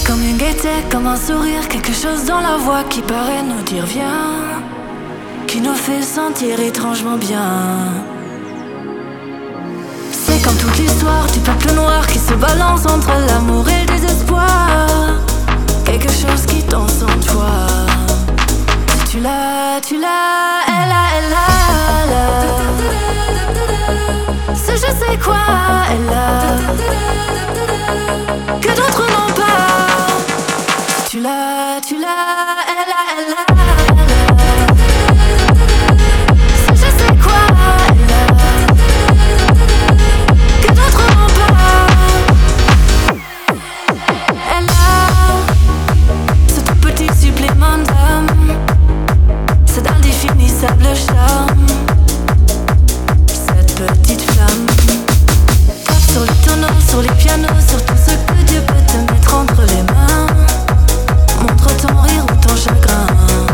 Comme une gaieté, comme un sourire, quelque chose dans la voix qui paraît nous dire viens, qui nous fait sentir étrangement bien. C'est comme toute l'histoire du peuple noir qui se balance entre l'amour et le désespoir. Quelque chose qui danse en toi. Si tu l'as, elle a. Ce je sais quoi, elle a. Que d'autres n'ont pas. Si tu l'as, elle a. Ce je sais quoi, elle a. Que d'autres n'ont pas. Elle a ce tout petit supplément d'âme, cet indéfinissable charme, cette petite flamme. Frappe sur le tonneau, sur les pianos, sur tout ce que Dieu peut te mettre entre les mains. Montre ton rire ou ton chagrin.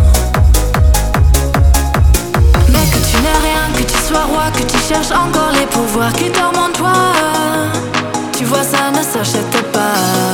Mais que tu n'es rien, que tu sois roi, que tu cherches encore les pouvoirs qui dorment en toi. Tu vois, ça ne s'achète pas.